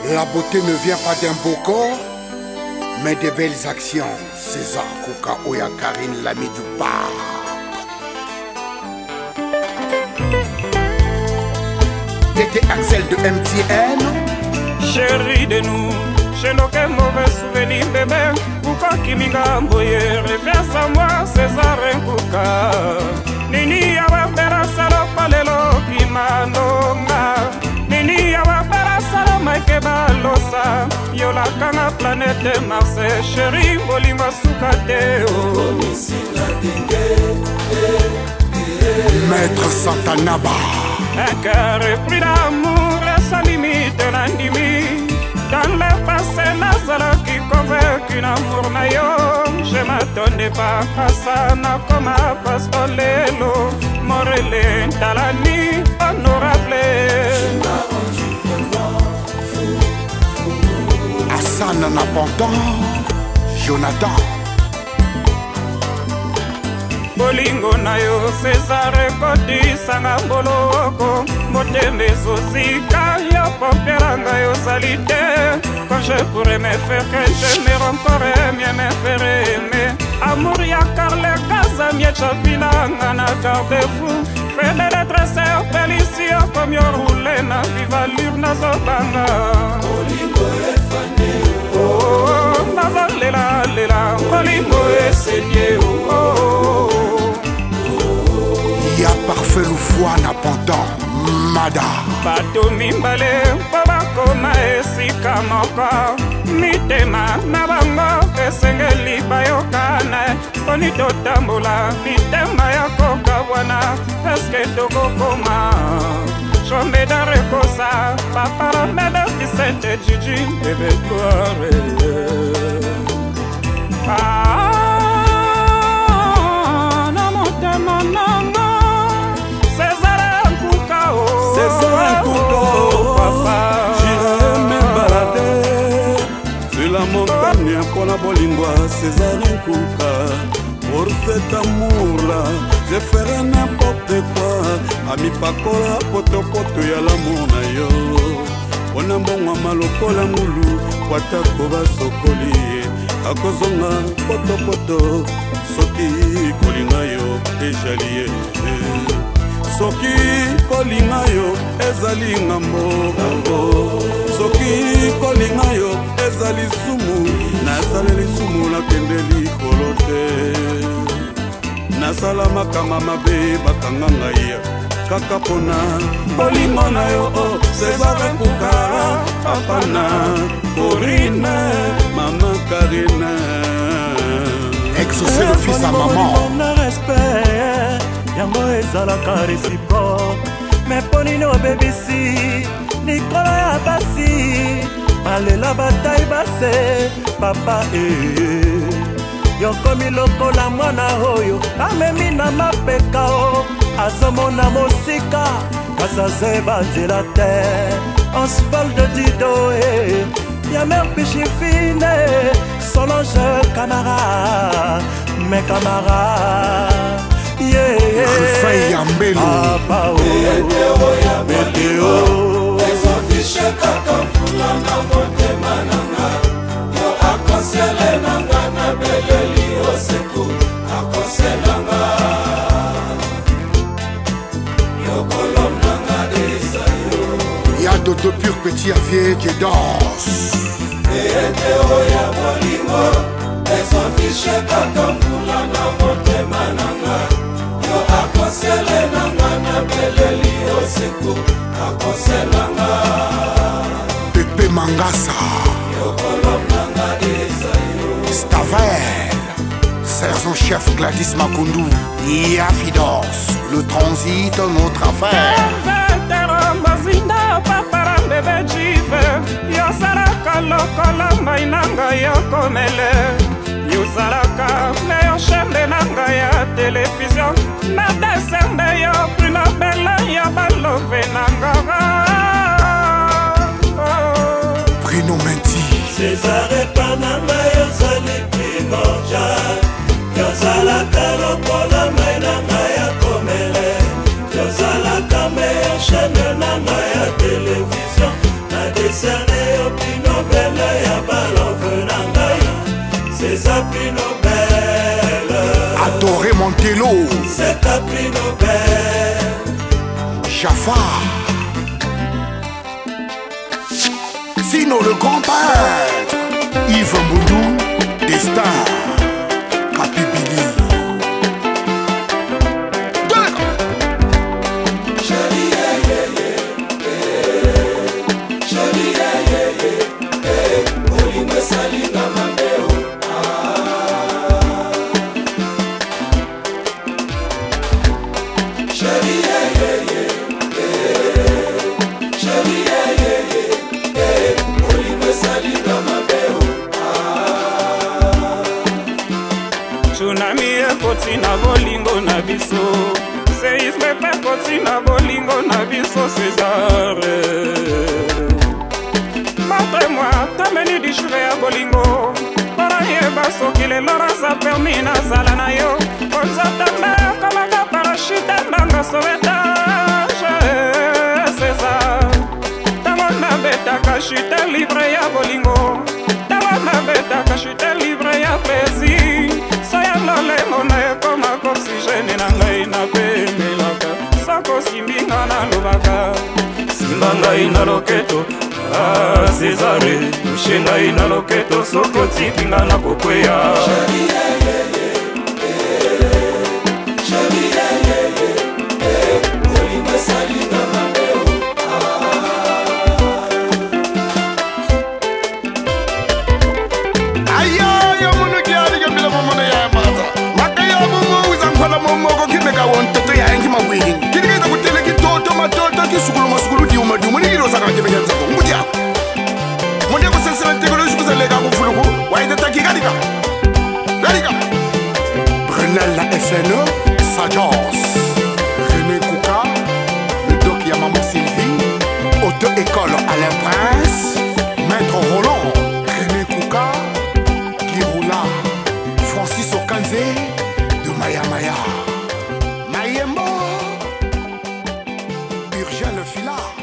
La beauté ne vient pas d'un beau corps, mais de belles actions. César Kouka Oya Karine, l'ami du bar. T'étais Axel de MTN. Chérie de nous, je n'ai aucun mauvais souvenir, bébé. Pourquoi qui m'ingamboye, reverse à moi, César Kouka. Nini yawa pera salo palelo kimanonga. Nini yawa pera salo maike balosa. Yola kanga planète Mars, chérie, bolima sukateo. Maître Santanaba. Un cœur pris d'amour et sans limite l'endimi. Dans le passé, Nazala qui convaincu l'amour nayo. Je m'attendais pas à ça, na comme à Pastolelo. Morele, Talani, honorable. Hassan Napontan, Jonathan. Bolingo na yo César Koti sanga boloko. Moteme sosika yo popelanga yo salite. Quand je pourrais me faire que je me rencontrerai mieux me faire aimer. Amour ya Carle Casa miecha filanga na garde-fou. Fais de l'être Felicio comme yo roule na viva lure na zobanga. Bolingo e fane oh naza lela lela. Bolingo e senye oh. Y'a parfait le foie Napontan, Mada. Bato mimbale, babakoma esika moko. Mitema na bango, esengeli bayokana. Poni totambola, mitema ya kokabwana. Eske tokokoma Chombe da rekosa, papara mele Vicente Gigi, bebe gloire. Na motema nanga César Kouka, papa. J'irai me balader sur la montagne pour la bolingua. César Kouka, pour cet amour-là, je ferai n'importe quoi. Ami pakola, poto poto ya l'amour na yo. Ona mbongo malokola mulu, watako basokoli. Akozonga poto poto, soki kolinga yo ejalie. Soki kolinga yo ezali ngambo. Soki kolinga yo ezali sumu. Nazaleli sumu nakende likolo te. Nasala makama mabe bakanga ngai kaka pona bolingo na yo oh César Kouka. Papa na Corinne, mama Karine. Exaucer le fils à maman. Yango ezalaka réciproque. Me poni no bebisi likolo ya basi balela batai base papa yokomi lokola mwana oyo amemi na mapeka o azomona mosika kasaze banzela te Osvaldo Dido ya mère Pichifine Solange Camara mes camarades Rufai Yambelo Météo Ezofiche kaka fula na motema nanga. Yo akonsele nanga na beleli oseku. Akonselanga Yo kolom nanga desayo. Y'a Dodo Pur Petit Avier qui danse. Météo ya bolingo Ezofiche kaka fula na motema nanga. Yo akonsele nanga na beleli oseku. Akonselanga Pepe Mangasa. Yo kolom nanga desayo. Stavel. Sergent chef Gladys Makundu. Yafidos. Le transit, notre affaire. Mazinda papara bebe jive. Yo saraka lokola mainanga ya komele. Yo saraka meilleur chaîne de nanga ya télévision. Na descende yo plus la belle ya balove nanga. Bruno Menti. César epananga yozali primordial. Yozalaka lokola mainanga ya komele. Yozalaka meilleur chaîne nanga ya télévision. Na descende yo Montello, c'est un prix Nobel. Jafar, Sino le grand peintre, Yves Mboundou, Destin, Papi Billy. Tsunami ekoti na bolingo na biso, séisme pe koti na bolingo na biso Césare. Montre-moi ta menu du chevet ya bolingo, para yeba soki lelo naza permis nazala na yo, konzata mer komaka parachute mbanga sauvetage César. Tango nabetaka chute libre ya bolingo, tango nabetaka chute libre ya plaisir. Lolemo na ekoma oxygène na ngai napemelaka, soko simbinga na lobaka, simba ngai na loketo Césare, tushe ngai na loketo, soko tikinga na kokweya. Brunel la SNE, Sajos, René Kouka, le doc Yamamo Sylvie, auto-école Alain Prince, Maître Roland, René Kouka, Giroula, Francis Okanze, de Maya Maya, Mayembo, Urgel Fila.